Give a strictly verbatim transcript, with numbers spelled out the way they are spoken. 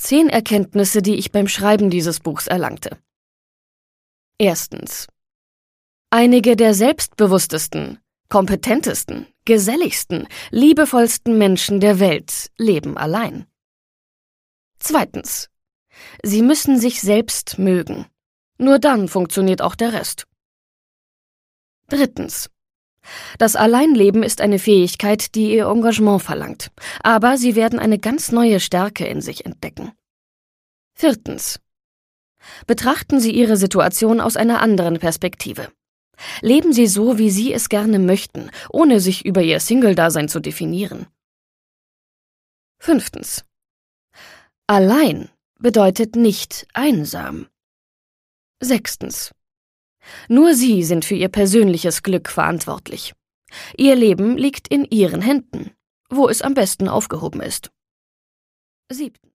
Zehn Erkenntnisse, die ich beim Schreiben dieses Buchs erlangte. Erstens. Einige der selbstbewusstesten, kompetentesten, geselligsten, liebevollsten Menschen der Welt leben allein. Zweitens. Sie müssen sich selbst mögen. Nur dann funktioniert auch der Rest. Drittens. Das Alleinleben ist eine Fähigkeit, die ihr Engagement verlangt, aber Sie werden eine ganz neue Stärke in sich entdecken. Viertens. Betrachten Sie Ihre Situation aus einer anderen Perspektive. Leben Sie so, wie Sie es gerne möchten, ohne sich über Ihr Single-Dasein zu definieren. Fünftens. Allein bedeutet nicht einsam. Sechstens. Nur Sie sind für Ihr persönliches Glück verantwortlich. Ihr Leben liegt in Ihren Händen, wo es am besten aufgehoben ist. Siebtens.